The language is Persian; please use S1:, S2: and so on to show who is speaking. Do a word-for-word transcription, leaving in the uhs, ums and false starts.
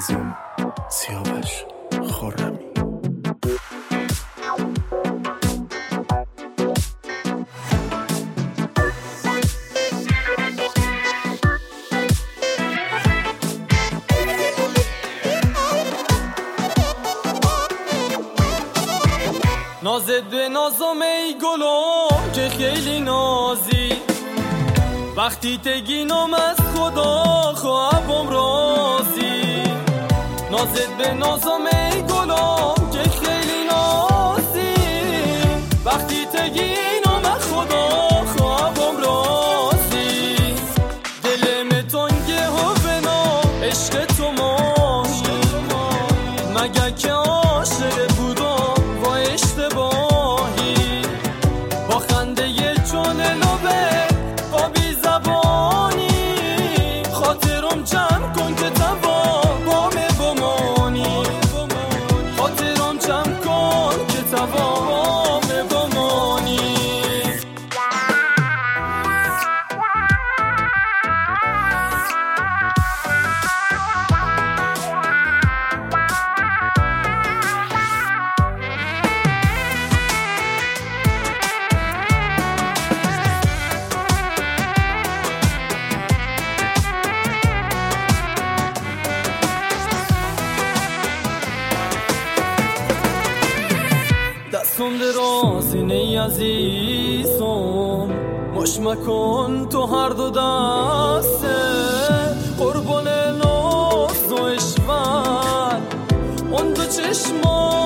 S1: تنظیم سیاوش خرمی.
S2: نازت به نازم ای گلم که خیلی نازی، وقتی تگینم از خدا خواهبم رازی. نازت به نازم ای گلم که خیلی نازی، وقتی تگینم از خدا خواهبم رازی. دلم تنگه و بنا عشق تو ماهی، مگه که عاشق بودم با اشتباهی. با خنده یه چون لبه با بی زبانی، خاطرم جمع کن که توا بامه بمانی. خاطرم جمع کن که توا بامه بمانی. دستم دراز اینه عزیزم، مش مکن تو هر دو دسته. قربان ناز و اشول اون دو چشمان